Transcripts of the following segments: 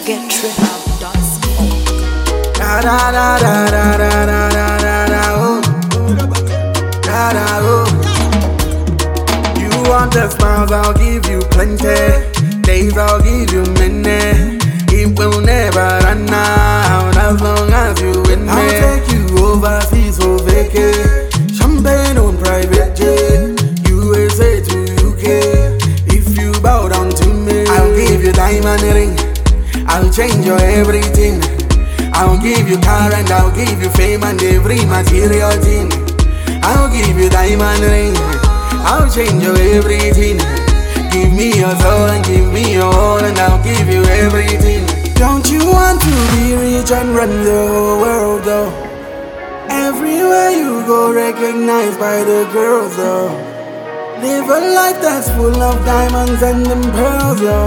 GetRhythm.co. Da da da da da da da da da da oh. Da da oh. You want the smiles, I'll give you plenty. Days, I'll give you many. It will never run out as long as you with me. I'll take you overseas for vacay. Champagne on private jet. USA to UK. If you bow down to me, I'll give you diamond ring. I'll change your everything. I'll give you car and I'll give you fame and every material thing. I'll give you diamond ring. I'll change your everything. Give me your soul and give me your all and I'll give you everything. Don't you want to be rich and run the whole world though? Everywhere you go recognized by the girls though. Live a life that's full of diamonds and them pearls though.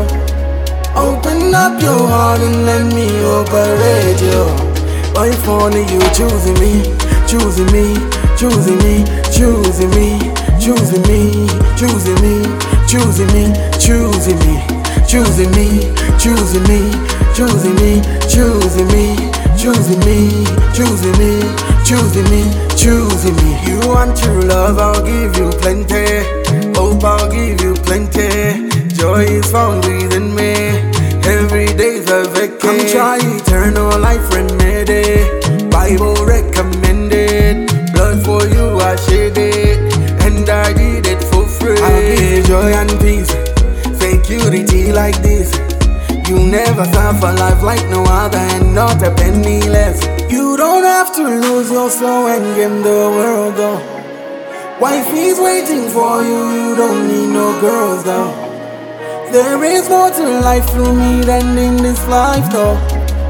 Open up your heart and let me operate you. Boy, if only you choosing me, choosing me, choosing me, choosing me, choosing me, choosing me, choosing me, choosing me, choosing me, choosing me, choosing me, choosing me, choosing me, choosing me, choosing me, choosing me. You want true love, I'll give you plenty. Hope, I'll give you plenty. Joy is found within me. Every day's a vacay. Come try eternal life remedy. Bible recommended. Blood for you I shed it, and I did it for free. I'll give you joy and peace, security like this. You never suffer life like no other, and not a penny less. You don't have to lose your soul and game the world though. Wifey's waiting for you, you don't need no girls though. There is more to life through me than in this life though.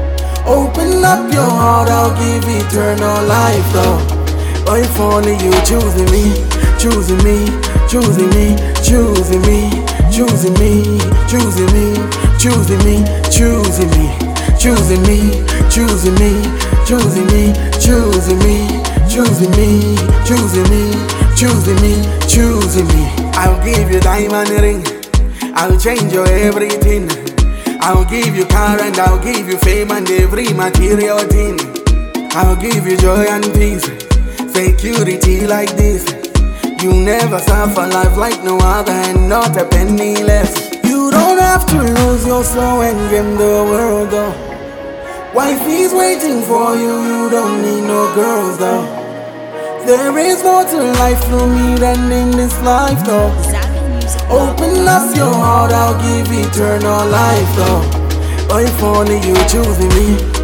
Open up your heart, I'll give eternal life though. But if only you choosing me, choosing me, choosing me, choosing me, choosing me, choosing me, choosing me, choosing me, choosing me, choosing me, choosing me, choosing me, choosing me, choosing me, choosing me, choosing me. I'll give you diamond ring. I'll change your everything. I'll give you car and I'll give you fame and every material thing. I'll give you joy and peace, security like this. You never suffer life like no other, and not a penny less. You don't have to lose your soul and game the world though. Wifey's waiting for you, you don't need no girls though. There is more to life through me than in this life though. Open up your heart, I'll give eternal life though. But if only you choosing me,